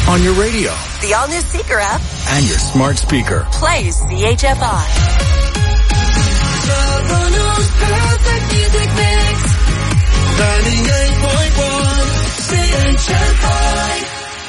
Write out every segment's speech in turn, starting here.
on your radio, the all-new Seeker app, and your smart speaker. Play CHFI. Toronto's perfect music mix. 98.1 CHFI.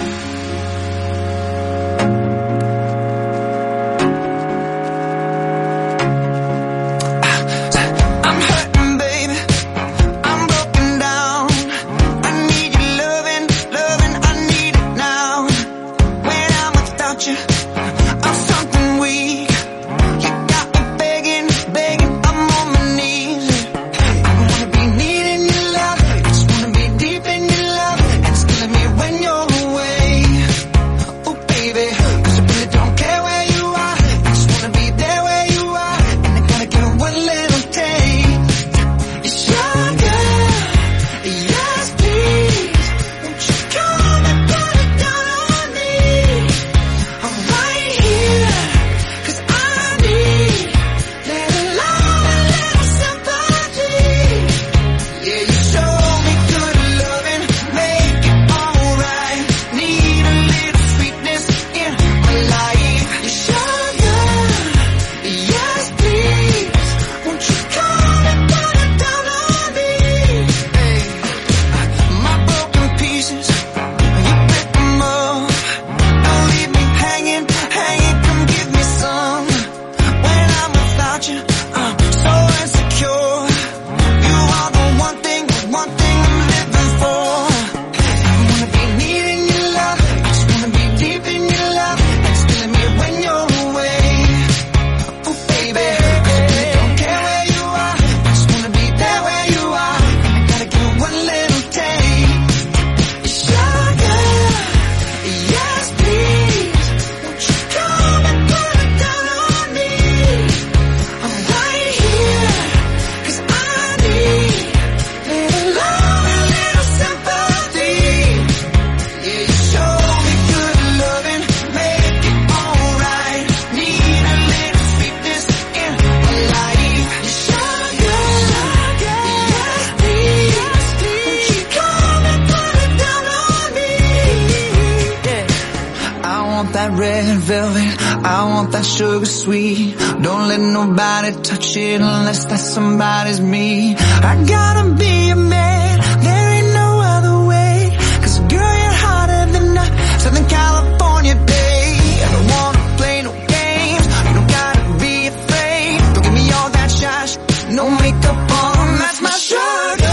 Sugar sweet, don't let nobody touch it unless that somebody's me. I gotta be a man, there ain't no other way, 'cause girl you're hotter than a Southern California day. I don't wanna play no games, you don't gotta be afraid. Don't give me all that shy, no makeup on, that's my sugar.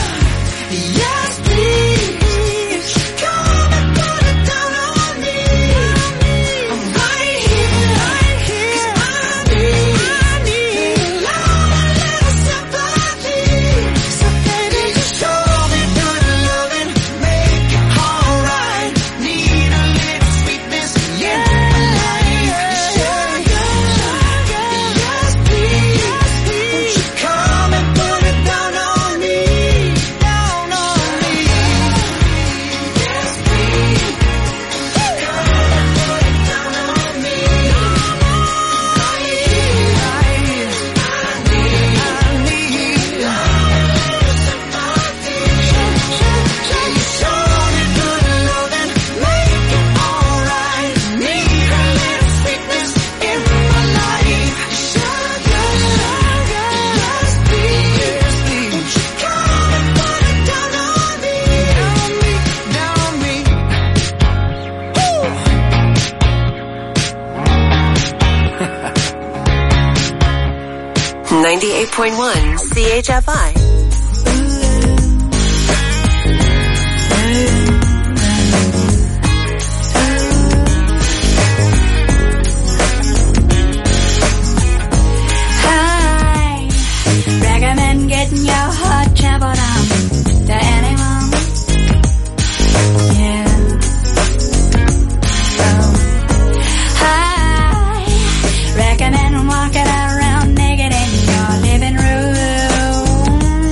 Yes please. .1 CHFI. Hi, recommend getting your hot temper down to anyone. Yeah. Hi, recommend walking around naked in your living room.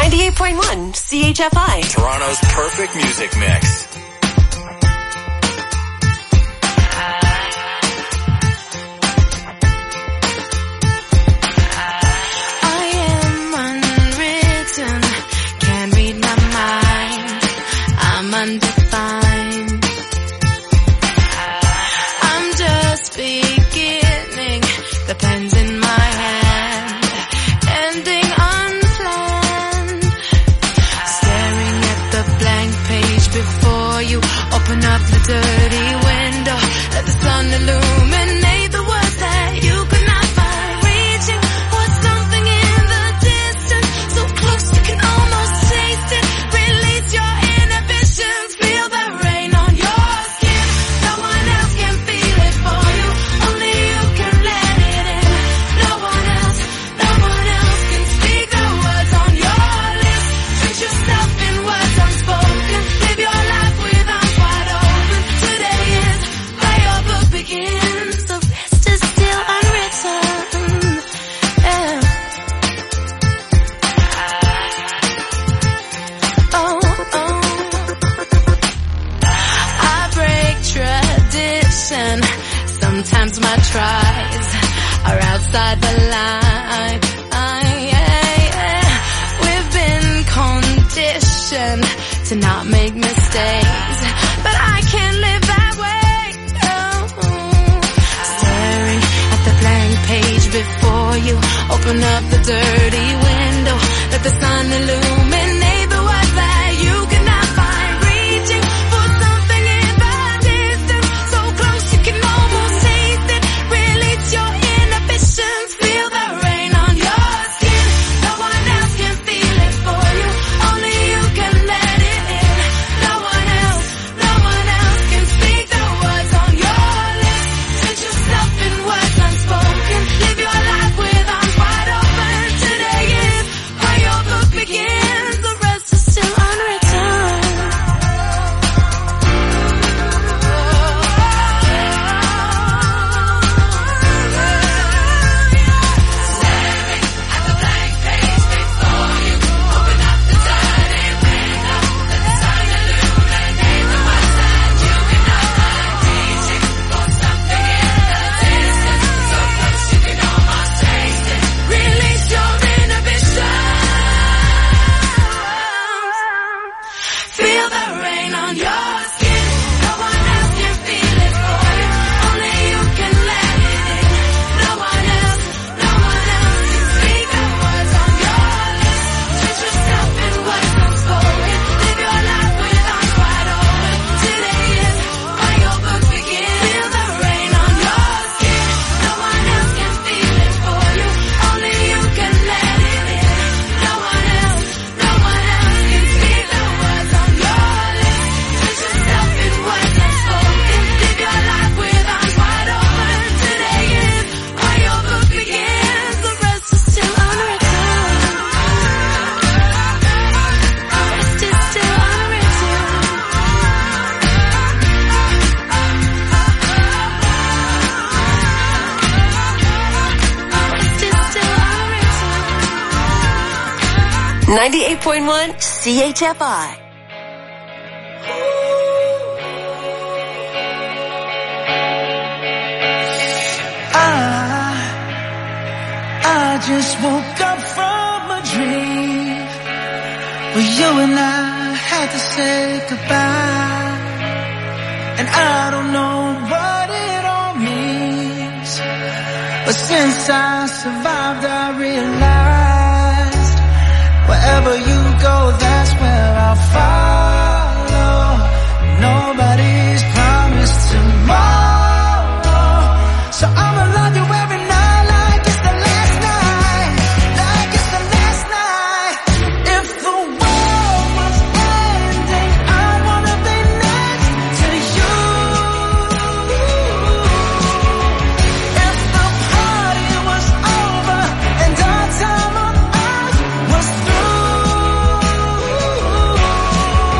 98.1 CHFI. Toronto's perfect music mix. Undefined. I'm just beginning, the pen's in my hand, ending unplanned. Staring at the blank page before you, open up the dirty window, let the sun illuminate the words that you could not find. Reaching for something in the distance, so close you can almost taste it. Release your inhibitions. Feel the rain on your skin. No one else can feel it for you. Only you can let it in. No one else can speak the words on your lips. Treat yourself in words unspoken. Live your life with arms wide open. Today is where your book begins. The rest is still unwritten. Yeah. I break tradition. Sometimes my tries are outside the line. We've been conditioned to not make mistakes, but I can't live that way. Staring at the blank page before you, open up the dirty window, let the sun illuminate the words that you cannot find. Reaching for something in the distance, so close you can almost taste it. Release your inhibitions, feel the rain on your skin. No one else can feel it for you, only you can let it in. No one else can speak the words on your lips. Treat yourself in words unspoken. Live your life with arms wide open. Today is where your book begins. The rest is still unwritten. Staring at the blank page before you, open up the dirty window, let the sun illuminate the words that you cannot find. Reaching for something in the distance, so close you can almost taste it. Release your inhibitions. Feel the rain on your skin. No one else can feel it for you, only you can let it in. No one else can speak the words on your lips. Treat yourself in words unspoken. Live your life with arms wide open. Today is where your book begins. Feel the rain on your skin. No one else can feel it for you, only you can let it in. No one else can speak the words on your lips. Treat yourself in words unspoken. Live your life with arms wide open. Today is where your book begins. The rest is still unwritten. The rest is still unwritten. The rest is still unwritten. 98.1 CHFI. I just woke up from a dream where you and I had to say goodbye, and I don't know what it all means, but since I survived I realized wherever you go, that's where I'll follow. Nobody's promised tomorrow, so I'ma love you every night like it's the last night, like it's the last night. If the world was ending, I wanna be next to you. If the party was over and our time on earth was through,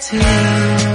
to you.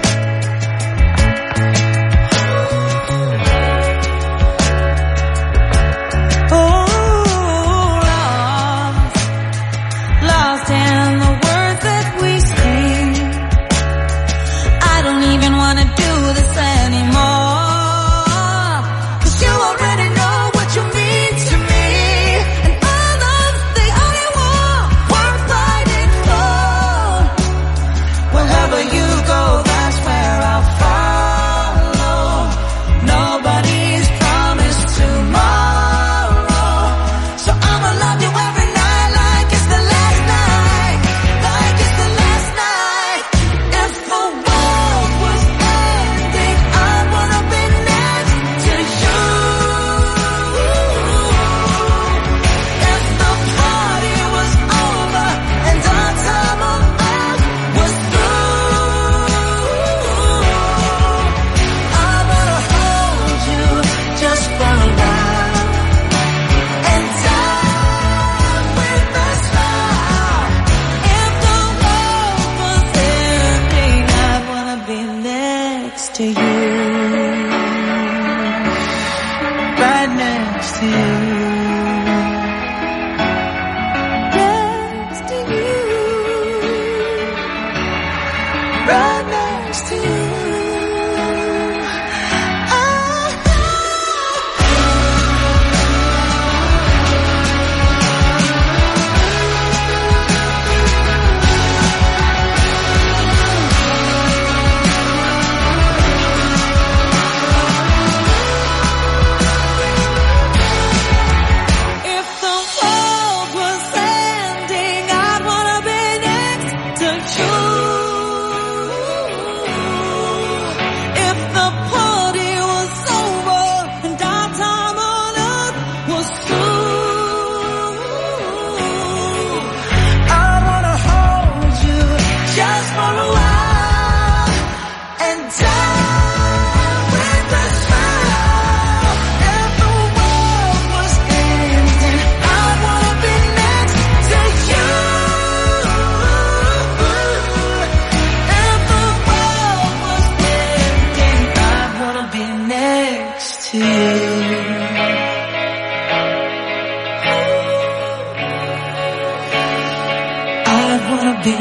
be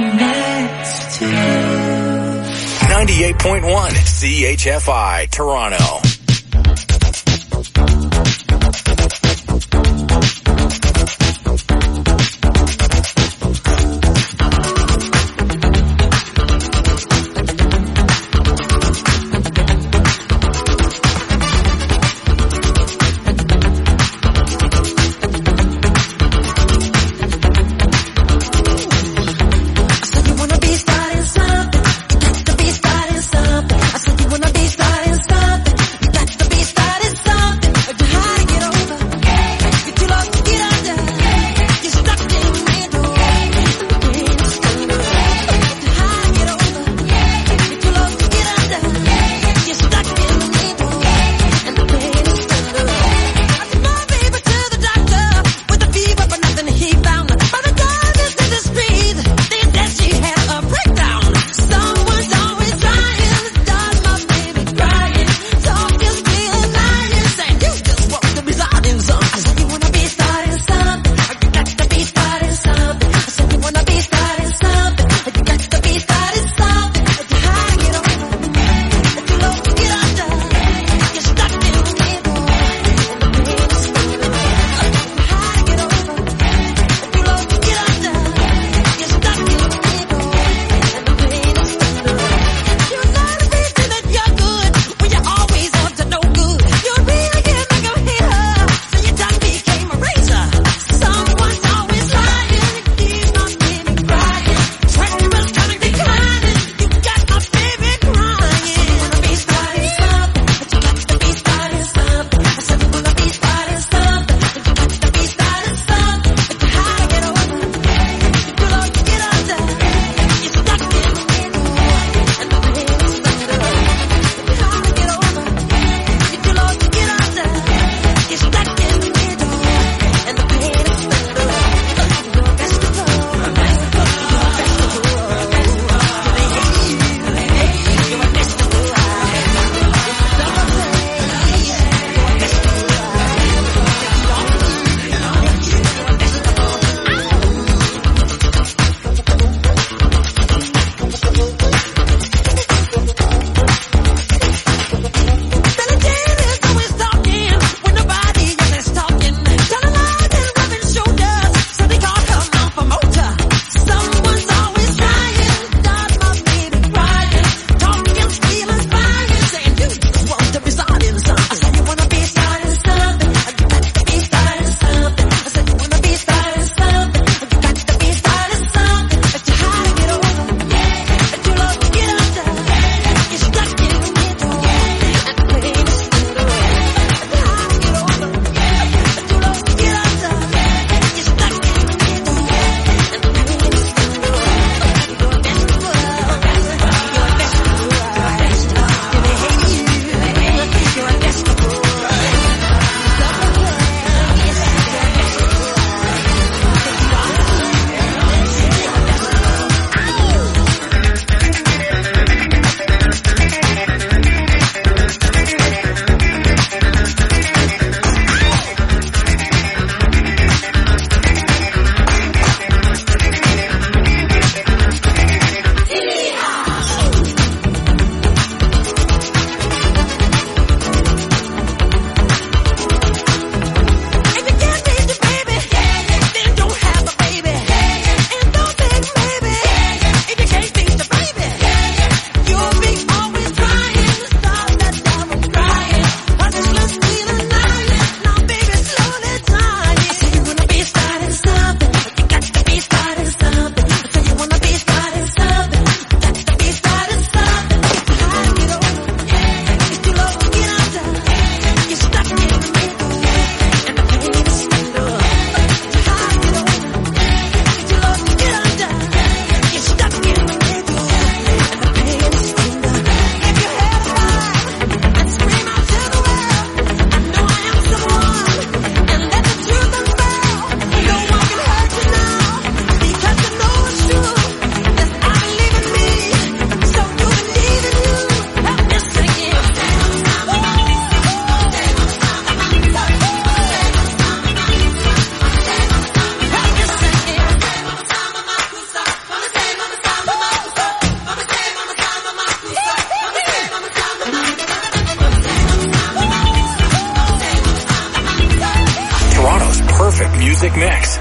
next to you. 98.1 CHFI, Toronto. Starting something.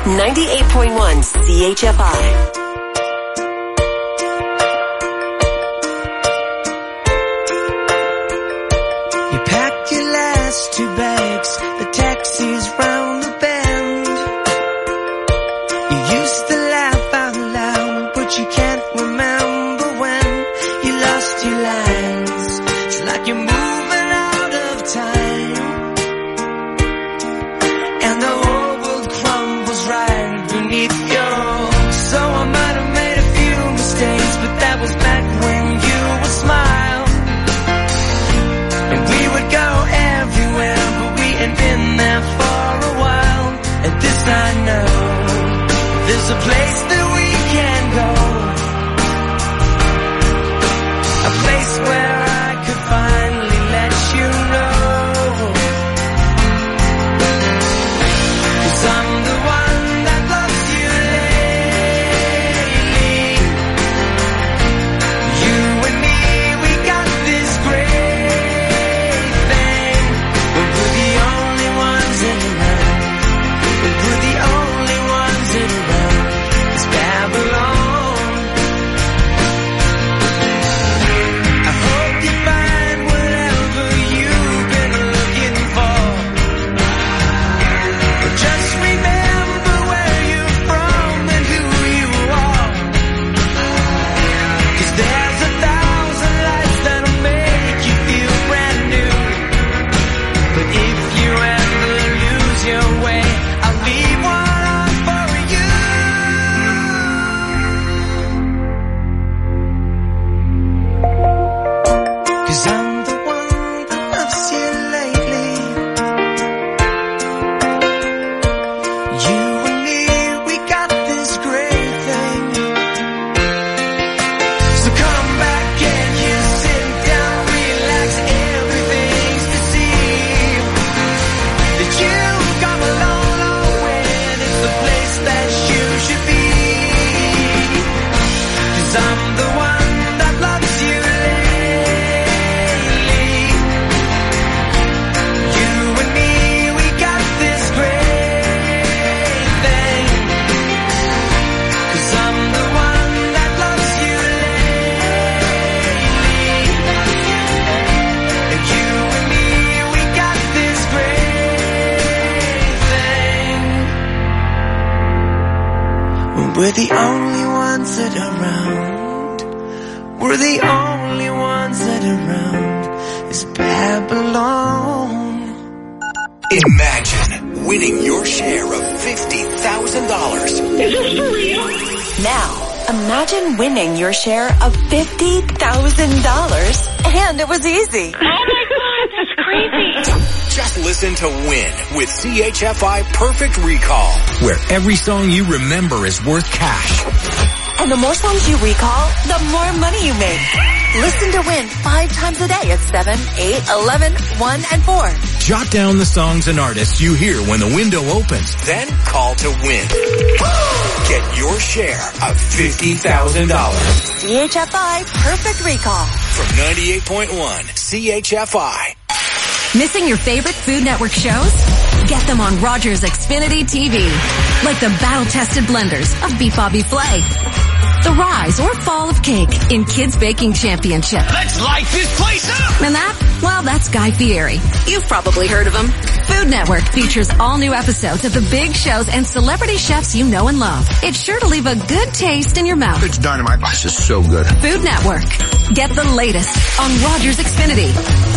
98.1 CHFI. Your last 2 bags, the taxi's round the bend. You used to laugh out loud, but you can't remember when you lost your lines. It's like you're moving out of time, and the whole world crumbles right beneath you. So I might have made a few mistakes, but that was back when you would smile. And we would go everywhere, but we ain't been there for a while. And this I know, there's a place that we can go, a place where I could finally let you know. 'Cause I'm the one that loves you lately. You and me, we got this great thing. We're the only ones in around. We're the only ones in around. It's Babylon. I hope you find whatever you've been looking for. But just remember where you're from and who you are. 'Cause there's 1,000 lights that'll make you feel brand new. But if you ever lose your way, I'll leave one on for you. 'Cause I'm the one that loves you lately. You and me, we got this great thing. So come back and you sit down, relax, everything's to see. That you've come a long, long way, and it's the place that you should be. 'Cause I'm the one that loves you lately. You and me, we got this great thing. 'Cause I'm the one that loves you lately. And you and me, we got this great thing. We're the only ones that are around. We're the only ones that are around. It's Babylon. Imagine winning your share of $50,000. Now, imagine winning your share of $50,000. And it was easy. Oh my God, that's crazy. Just listen to Win with CHFI Perfect Recall, where every song you remember is worth cash. And the more songs you recall, the more money you make. Listen to Win 5 times a day at 7, 8, 11, 1, and 4. Jot down the songs and artists you hear when the window opens, then call to win. Get your share of $50,000. CHFI Perfect Recall. From 98.1 CHFI. Missing your favorite Food Network shows? Get them on Rogers Xfinity TV. Like the battle-tested blenders of Beef Bobby Flay. The rise or fall of cake in Kids Baking Championship. Let's light this place up! And that? Well, that's Guy Fieri. You've probably heard of him. Food Network features all new episodes of the big shows and celebrity chefs you know and love. It's sure to leave a good taste in your mouth. It's dynamite. This is so good. Food Network. Get the latest on Rogers Xfinity.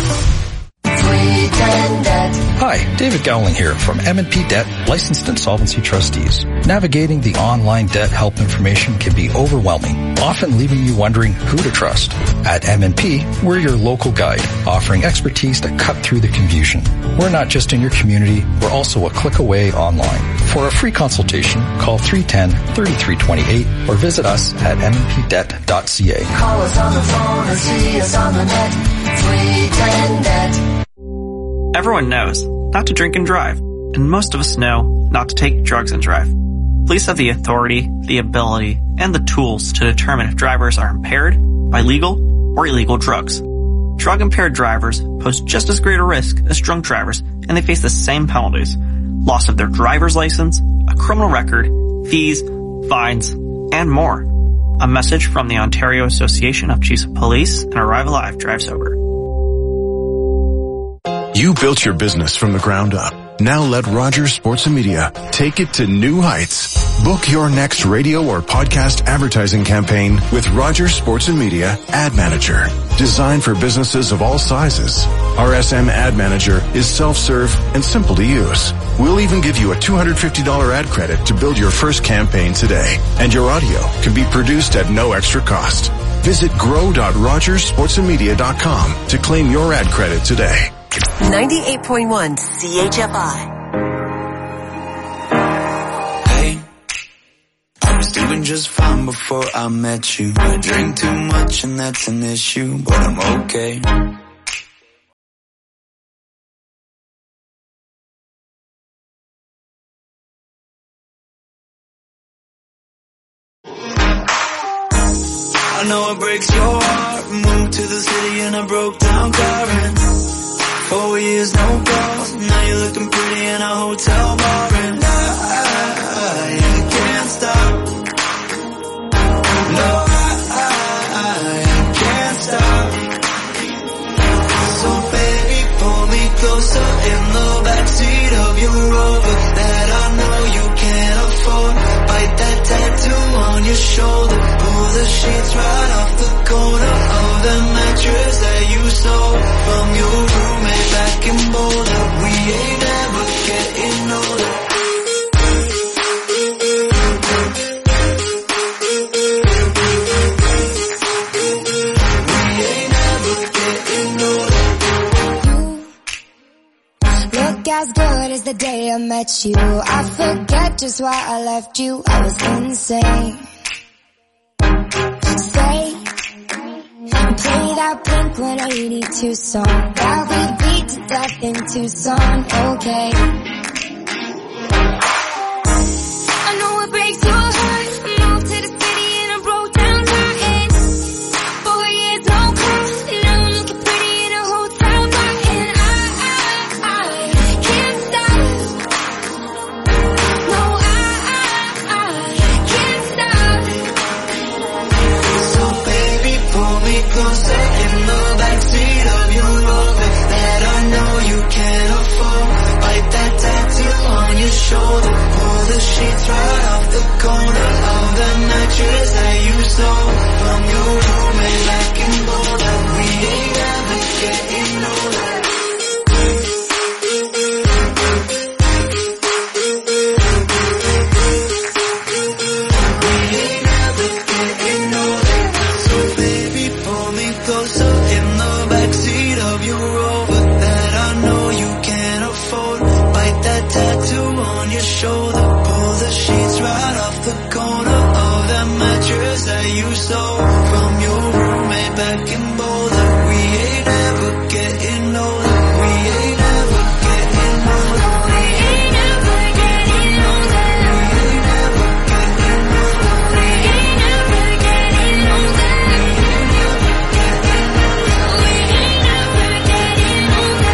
Hi, David Gowling here from M&P Debt, licensed insolvency trustees. Navigating the online debt help information can be overwhelming, often leaving you wondering who to trust. At M&P, we're your local guide, offering expertise to cut through the confusion. We're not just in your community, we're also a click away online. For a free consultation, call 310-3328 or visit us at mpdebt.ca. Call us on the phone or see us on the net. 310-NET. Everyone knows not to drink and drive, and most of us know not to take drugs and drive. Police have the authority, the ability, and the tools to determine if drivers are impaired by legal or illegal drugs. Drug-impaired drivers pose just as great a risk as drunk drivers, and they face the same penalties: loss of their driver's license, a criminal record, fees, fines, and more. A message from the Ontario Association of Chiefs of Police and Arrive Alive drives over. You built your business from the ground up. Now let Rogers Sports and Media take it to new heights. Book your next radio or podcast advertising campaign with Rogers Sports and Media Ad Manager. Designed for businesses of all sizes. RSM Ad Manager is self-serve and simple to use. We'll even give you a $250 ad credit to build your first campaign today. And your audio can be produced at no extra cost. Visit grow.rogersportsandmedia.com to claim your ad credit today. 98.1 CHFI. Hey, I was doing just fine before I met you. I drink too much and that's an issue, but I'm okay. I know it breaks your heart. Moved to the city in a broke down car and 4 years, no calls. Now you're looking pretty in a hotel bar and I can't stop. No, I can't stop. So baby, pull me closer in the backseat of your Rover that I know you can't afford. Bite that tattoo on your shoulder. Pull the sheets right off the corner of the mattress that you stole from your roommate back in Boulder. We ain't ever getting older. We ain't ever getting older. You look as good as the day I met you. I forget just why I left you. I was insane. Stay and play that Blink-182 song that we beat to death in Tucson. Okay. I know it breaks your heart. Moved to the city in a broke down car and 4 years no calls. Now I'm looking pretty in a hotel bar and I can't stop. No, I can't stop. So baby, pull me closer in the backseat of your Rover that I know you can't afford. Bite that tattoo on your shoulder. Pull the sheets right off the corner of the mattress that you stole from your roommate back in Boulder. We ain't ever getting older. We ain't ever getting older. So baby, pull me closer in the backseat of your Rover that I know you can't afford. Bite that tattoo on your shoulder. Pull the sheets right off the corner of that mattress that you stole from your roommate back in Boulder. We ain't ever getting older. We ain't ever getting older. We ain't ever getting older. We ain't ever getting older. We ain't ever getting older. We ain't ever getting older.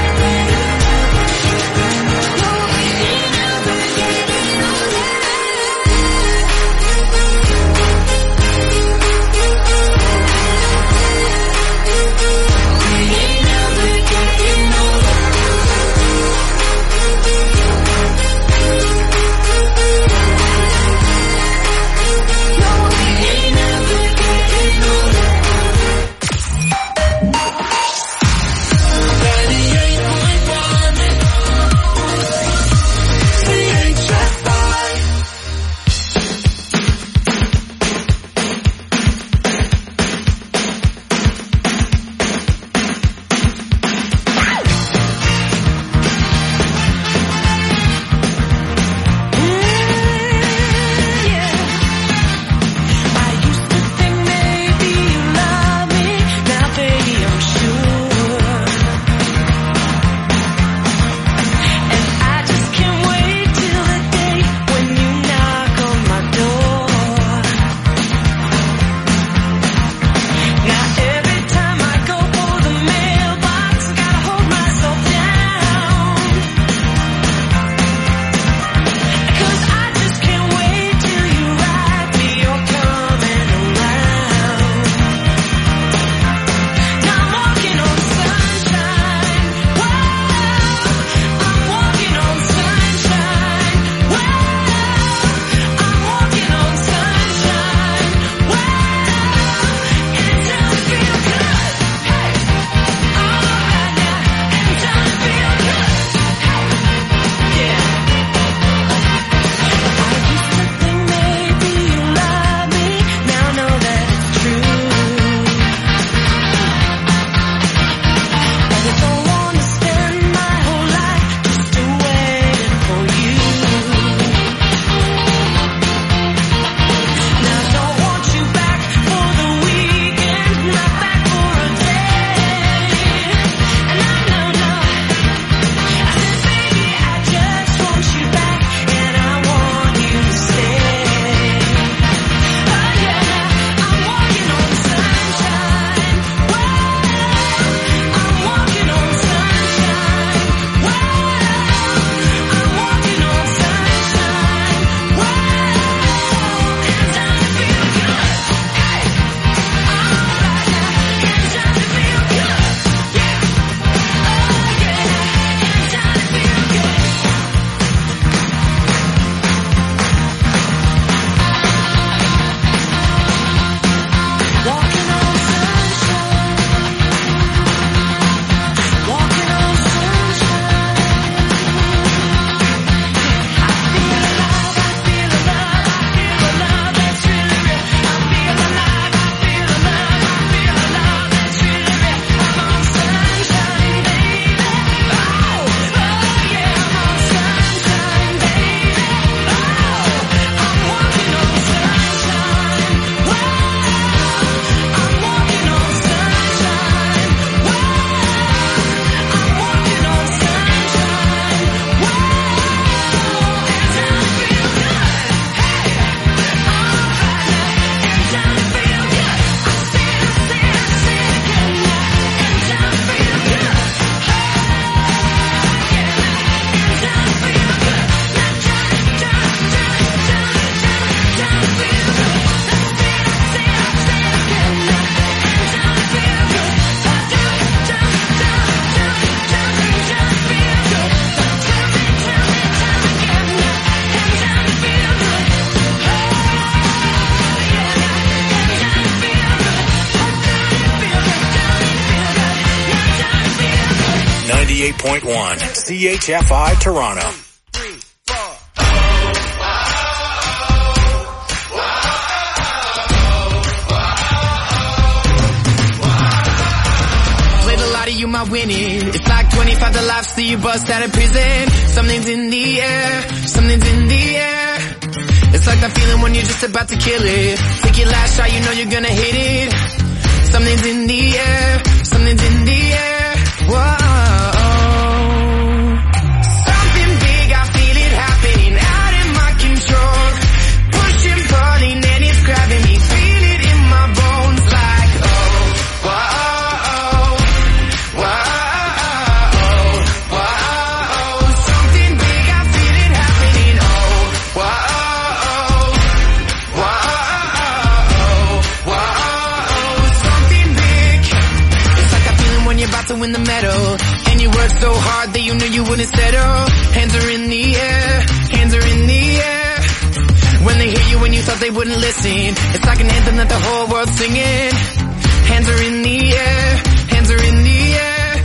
98.1 CHFI Toronto. You might win it. It's like 25 to life, so you bust out of prison. Something's in the air, something's in the air. It's like that feeling when you're just about to kill it. Take your last shot, you know you're gonna hit it. Something's in the air, something's in the air. Whoa. Something big, I feel it happening out in my control. Pushing, pulling, and it's grabbing me. Feel it in my bones like, oh, whoa. About to win the medal, and you worked so hard that you knew you wouldn't settle. Hands are in the air, hands are in the air. When they hear you when you thought they wouldn't listen, it's like an anthem that the whole world's singing. Hands are in the air, hands are in the air.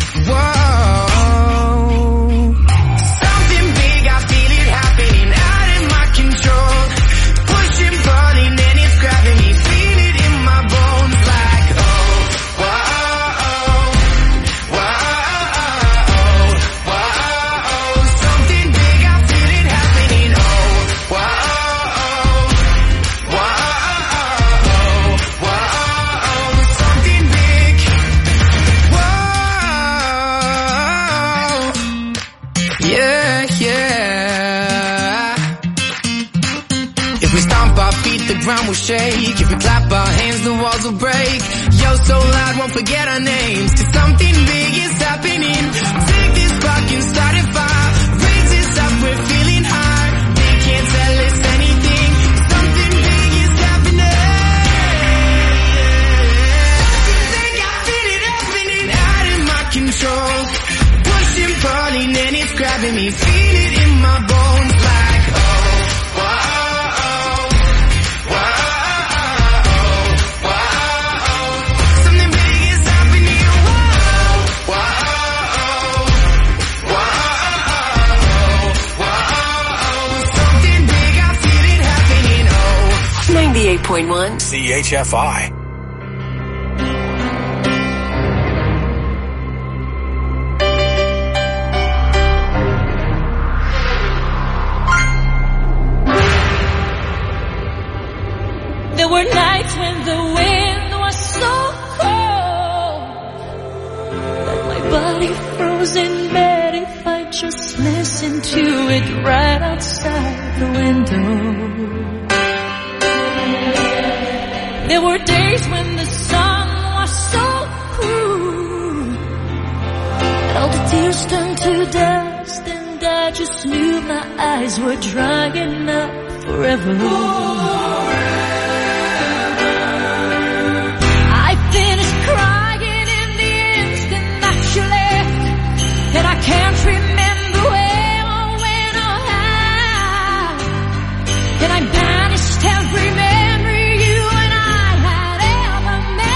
Whoa. Something big, I feel it happening out in my control. Pushing, pulling, and it's grabbing me. Feel it in my bones like, oh, whoa. The ground will shake. If we clap our hands, the walls will break. Yo, so loud, won't forget our names. Cause something big is happening. Take this spark and start a fire. Raise this up, we're feeling high. They can't tell us anything. Something big is happening. Something big, I feel it happening out in my control. Pushing, pulling, and it's grabbing me. Feel it in my bones like, oh, whoa. CHFI. There were nights when the wind was so cold that my body froze in bed if I just listened to it right outside the window. There were days when the sun was so cruel that all the tears turned to dust, and I just knew my eyes were drying up forever. I finished crying in the instant that you left, and I can't remember where or when or how, and I banished every memory you and I had ever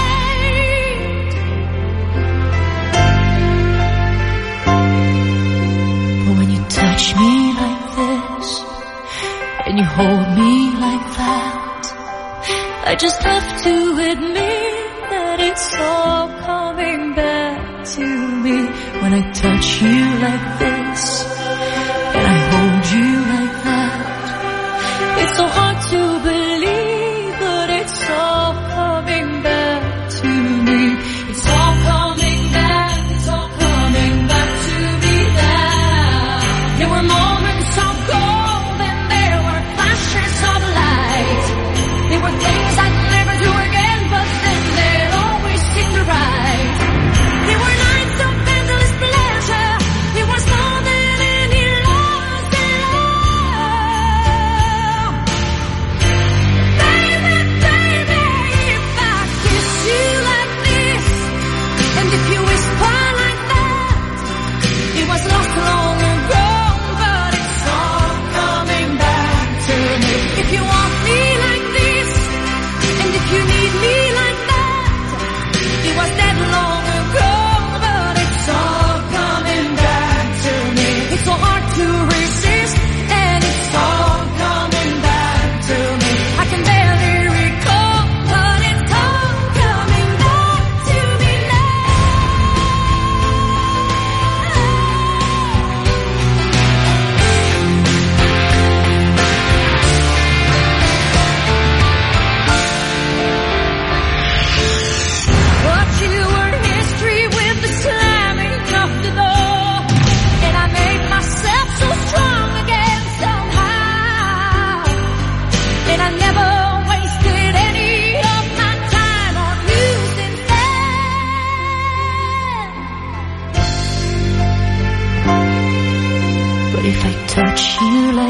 made. But when you touch me like this, and you hold me like that, I just have to admit that it's all coming back to me. When I touch you like this, and I hold you like that, it's so hard to believe, but it's all coming back to me. It's all coming back, it's all coming back to me now. There were moments of gold and there were flashes of light. There were things I'd never do again, but then they'd always seem right. There were nights of endless pleasure. There was moments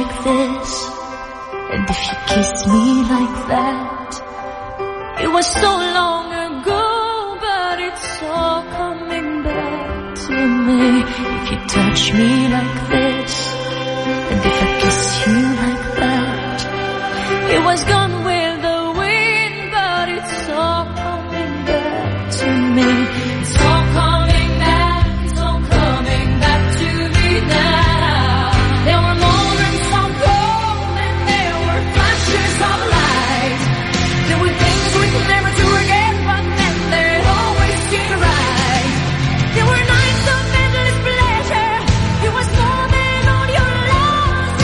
like this, and if you kiss me like that, it was so long ago, but it's all coming back to me. If you touch me like this, and if I kiss you like that, it was gone with the wind, but it's all coming back to me. It's all coming back, it's all coming back to me now. There were moments of gold and there were flashes of light. There were things we could never do again, but then there'd always seem right. There were nights of endless pleasure. It was more than all your lost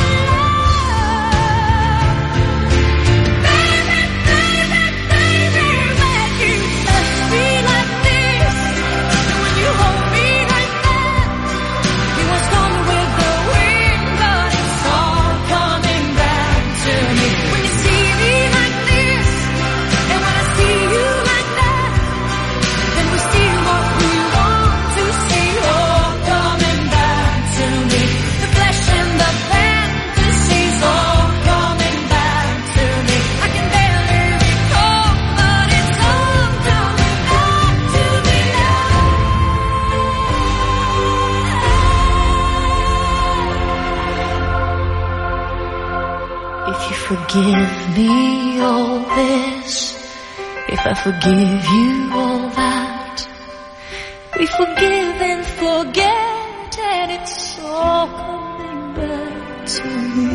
love. Baby, baby, baby, when you touch me like this, and when you hold me like that, it was gone with the wind, but it's all coming back to me. When you see me like this, and when I see you like that, then we see what we want to see, all coming back to me. The flesh and the fantasies, all coming back to me. I can barely recall, but it's all coming back to me now. If you forgive me all this, if I forgive you all that, we forgive and forget, and it's all coming back to me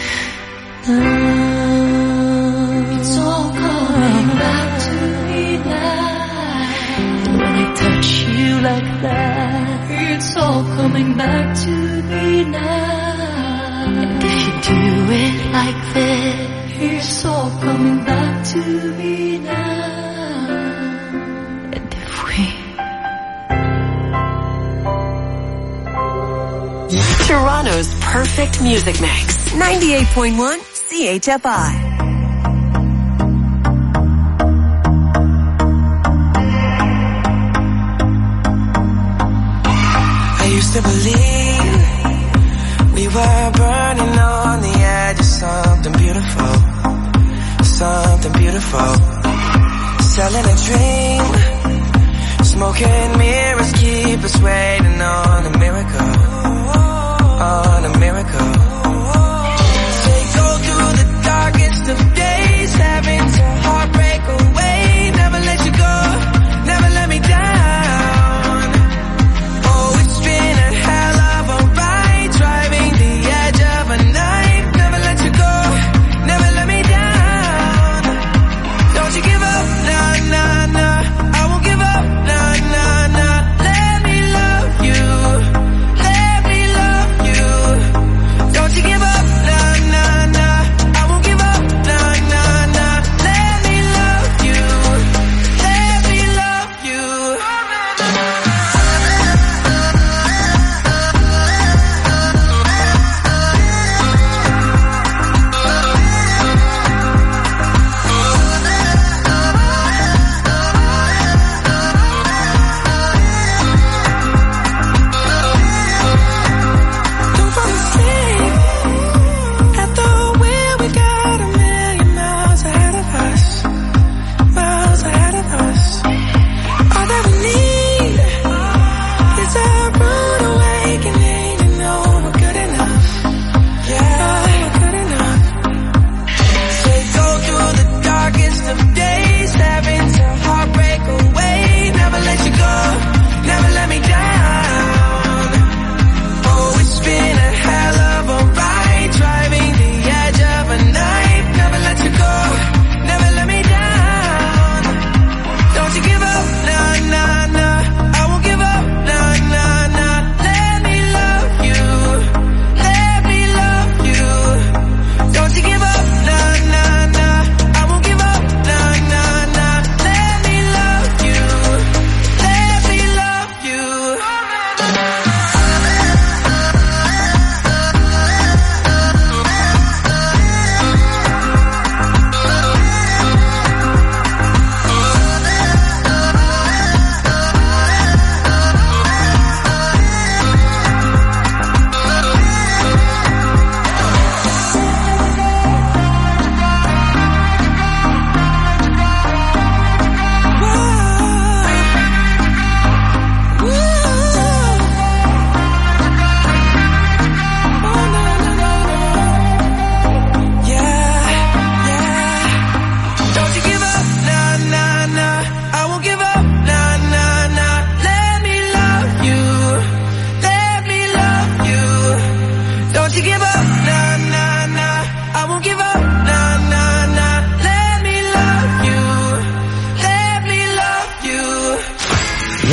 now. It's all coming back to me now. And when I touch you like that, it's all coming back to me now. And if you do it like this, it's all coming back to me now. And if we Toronto's perfect music mix. 98.1 CHFI. I used to believe we were burning on the edge of something beautiful, something beautiful. Selling a dream, smoking mirrors keep us waiting on a miracle, on a miracle. Say go through the darkest of days, having to heartbreak away. Never let you go, never let me down. Oh, it's been a hell of a ride, driving the edge of a knife. Never let you go, never let me down. Don't you give up, nah, nah, nah. I won't give up, nah, nah, nah. Let me love you, let me love you. Don't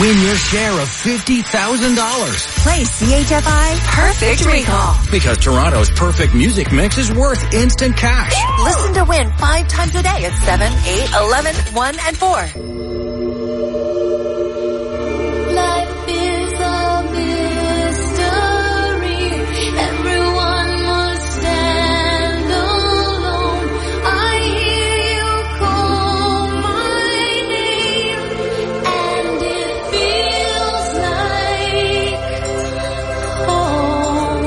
Win your share of $50,000. Play CHFI Perfect Recall. Because Toronto's perfect music mix is worth instant cash. Listen to win 5 times a day at 7, 8, 11, 1, and 4. Life is a mystery. Everyone must stand alone. I hear you call my name, and it feels like home.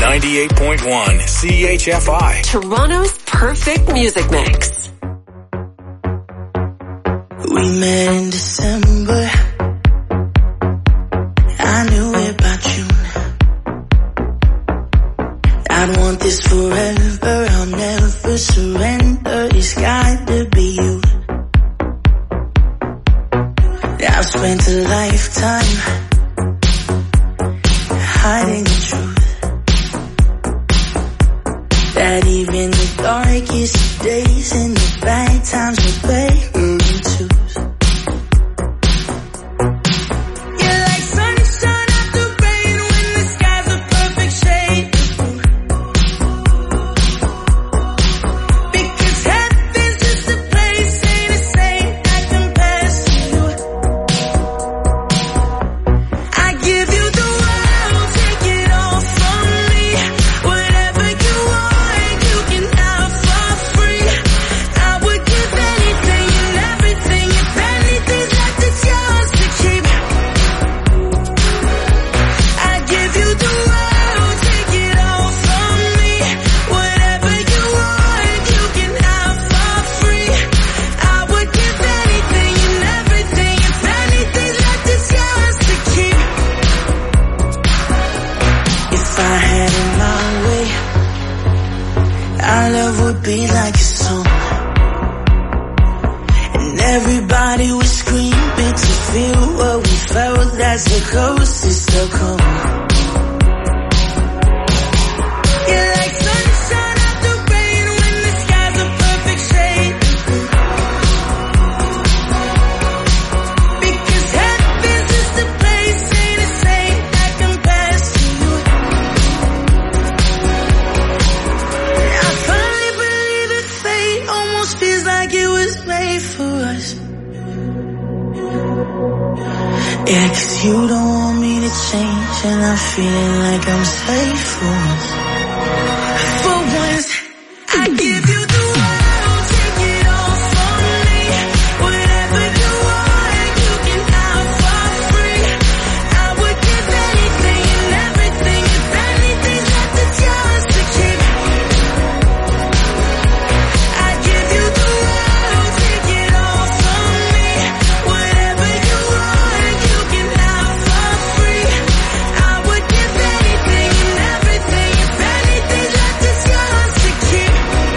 98.1 CHFI. Toronto's perfect music mix. We met in December. I knew it by June. I'd want this forever. I'll never surrender. It's got to be you. I've spent a lifetime hiding the truth, that even the darkest days and the bad times were better than twos. You're like sunshine after rain when the sky's a perfect shade of blue. Because heaven's just a place, ain't a saint that compares to you. I give you the world, take it all from me. Whatever you want, you can have for free. I would give anything and everything. If anything's left, it's yours to keep. I give you the world, take it all from me. Whatever you want, you can have for free. I would give anything and everything. If anything's left, it's yours to keep. If I had it my way, our love would be like a song, and everybody would scream it to feel what we felt. That's the closest they'll come. You're like sunshine after rain when the sky's a perfect shade of blue. Because heaven's just a place, ain't a saint that compares to you. I finally believe that fate almost feels like it was made for us. Yeah, 'cause you don't want me to change, and I'm feeling like I'm safe for once. For once, I give you the world, take it all from me. Whatever you want, you can have for free. I would give anything and everything. If anything's left, it's yours to keep. I give you the world, take it all from me. Whatever you want, you can have for free. I would give anything and everything. If anything's left, it's yours to keep.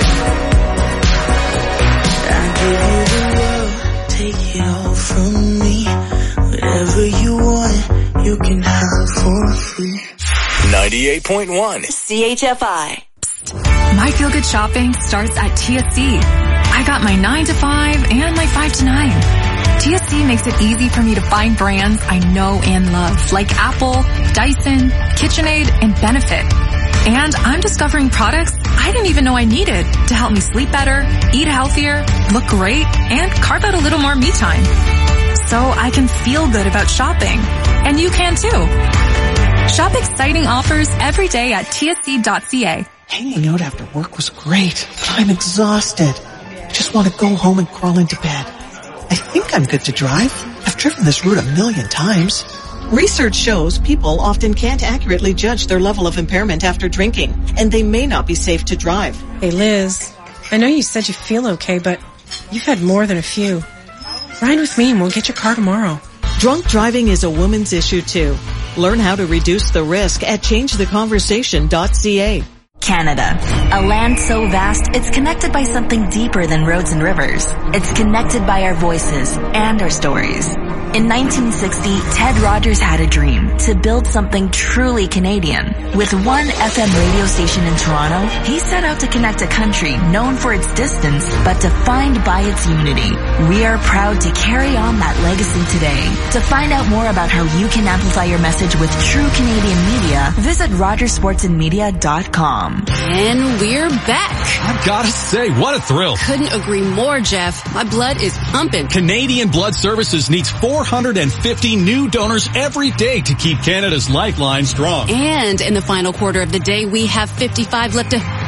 I give you the world, take it all from me. Whatever you want, you can have for free. 98.1. CHFI. My feel-good shopping starts at TSC. I got my 9 to 5 and my 5 to 9. TSC makes it easy for me to find brands I know and love, like Apple, Dyson, KitchenAid, and Benefit. And I'm discovering products I didn't even know I needed to help me sleep better, eat healthier, look great, and carve out a little more me time. So I can feel good about shopping. And you can too. Shop exciting offers every day at tsc.ca. Hanging out after work was great, but I'm exhausted. I just want to go home and crawl into bed. I think I'm good to drive. I've driven this route a million times. Research shows people often can't accurately judge their level of impairment after drinking, and they may not be safe to drive. Hey Liz, I know you said you feel okay, but you've had more than a few. Ride with me and we'll get your car tomorrow. Drunk driving is a woman's issue too. Learn how to reduce the risk at changetheconversation.ca. Canada, a land so vast it's connected by something deeper than roads and rivers. It's connected by our voices and our stories. In 1960, Ted Rogers had a dream to build something truly Canadian. With one FM radio station in Toronto, he set out to connect a country known for its distance but defined by its unity. We are proud to carry on that legacy today. To find out more about how you can amplify your message with true Canadian media, visit RogersSportsandMedia.com. And we're back. I've got to say, what a thrill. Couldn't agree more, Jeff. My blood is pumping. Canadian Blood Services needs 450 new donors every day to keep Canada's lifeline strong. And in the final quarter of the day, we have 55 left to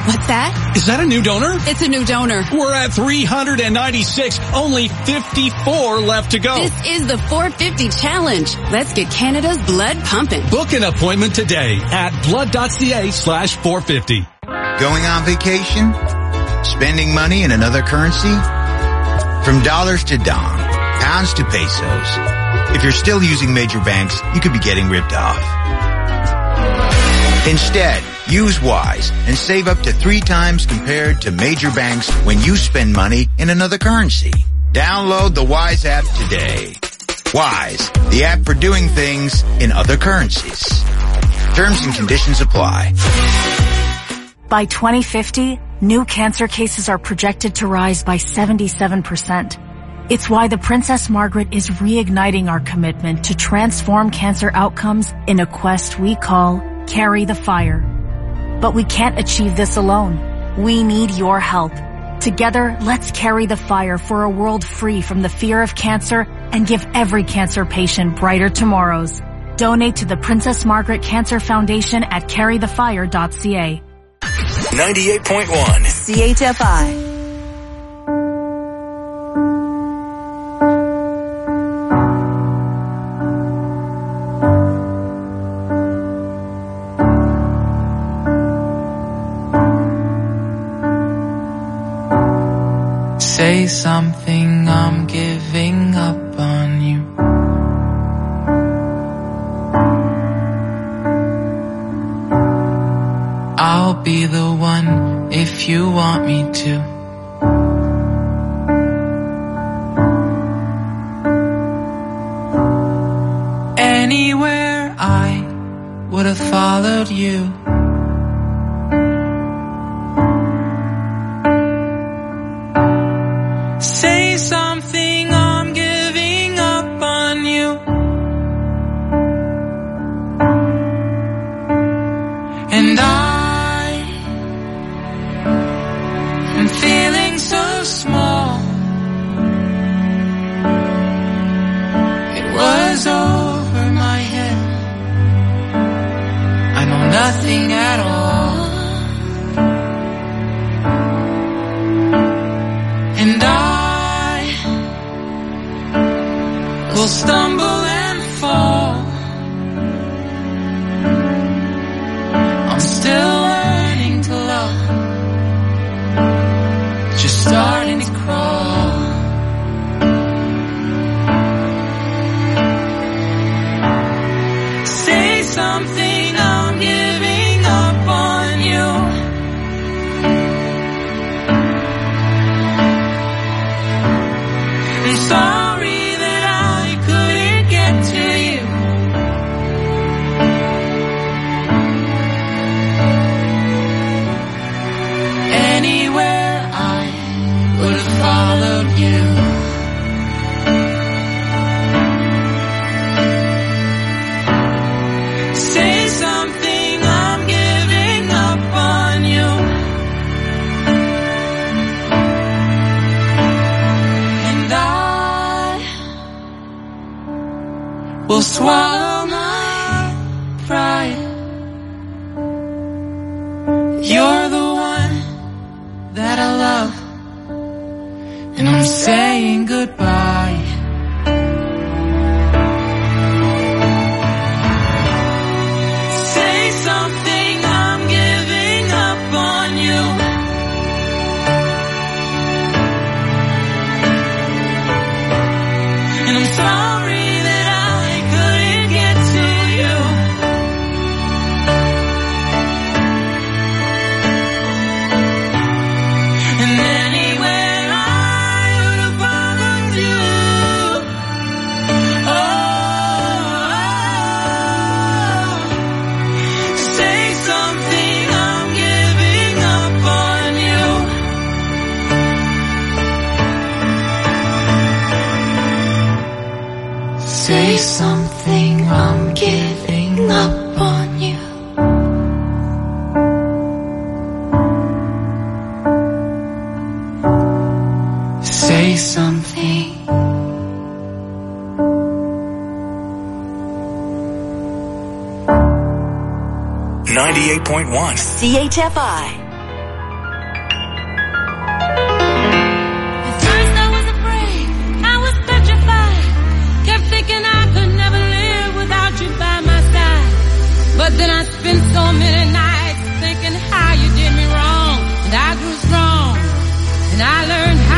What's that? Is that a new donor? It's a new donor. We're at 396. Only 54 left to go. This is the 450 challenge. Let's get Canada's blood pumping. Book an appointment today at blood.ca/450. Going on vacation? Spending money in another currency? From dollars to dong, pounds to pesos. If you're still using major banks, you could be getting ripped off. Instead, use Wise and save up to 3 times compared to major banks when you spend money in another currency. Download the Wise app today. Wise, the app for doing things in other currencies. Terms and conditions apply. By 2050, new cancer cases are projected to rise by 77%. It's why the Princess Margaret is reigniting our commitment to transform cancer outcomes in a quest we call Carry the Fire. But we can't achieve this alone. We need your help. Together, let's carry the fire for a world free from the fear of cancer and give every cancer patient brighter tomorrows. Donate to the Princess Margaret Cancer Foundation at carrythefire.ca. 98.1 CHFI. Say something, I'm giving up on you. I'll be the one if you want me to. Anywhere I would have followed you. Say something, I'm giving up on you. And I'm feeling so small. It was over my head. I know nothing at all. And will stumble and fall. I'm still learning to love, just starting to crawl. Say something, I'm giving up on you. I'm sorry that I couldn't get to you. Anywhere I would have followed you. Say something, I'm giving up on you. And will swallow my pride. You're the one that I love, and I'm saying goodbye. Say something, I'm giving up on you. And I'm sorry that I couldn't get to you. And anywhere I would have followed you. Oh, say something, I'm giving up on you. Say something, I'm giving up on you. Say something. 98.1 CHFI. But then I spent so many nights thinking how you did me wrong. And I grew strong. And I learned how